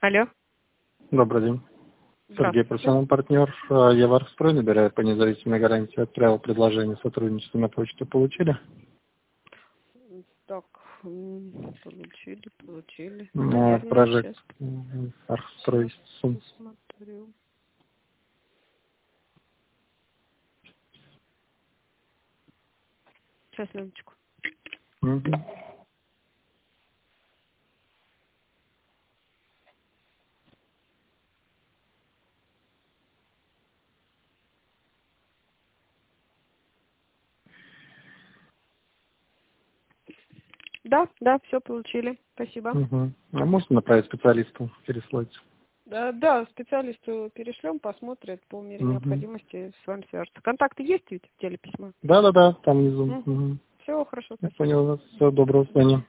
Алло. Добрый день. Сергей, Здравствуйте. профессиональный партнер. Я в Архстрой набираю по независимой гарантии. Отправил предложение сотрудничества на почту. Получили? Так, получили. Ну, Наверное, сейчас прожект Архстрой. посмотрю. Сейчас, минуточку. Мгм. Да, все получили. Спасибо. Мгм. А можно направить специалисту переслать? Да, специалисту перешлем, посмотрит, по мере Мгм. необходимости с вами свяжется. Контакты есть ведь в теле письма? Да, там внизу. Мгм. Все хорошо, Я спасибо. понял вас. Всего доброго, свидания.